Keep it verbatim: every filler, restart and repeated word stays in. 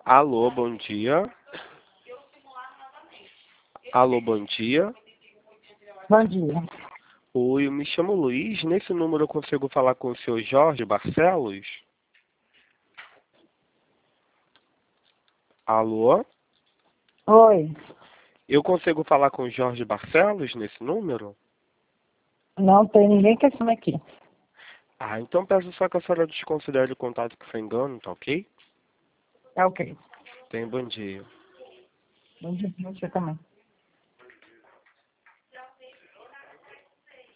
Alô, bom dia. Alô, bom dia. Bom dia. Oi, eu me chamo Luiz. Nesse número eu consigo falar com o senhor Jorge Barcelos? Alô? Oi. Eu consigo falar com o Jorge Barcelos nesse número? Não tem ninguém que assina aqui. Ah, então peço só que a senhora desconsidere o contato que foi engano, tá ok? É ok. Tenha bom dia. Bom dia pra você também.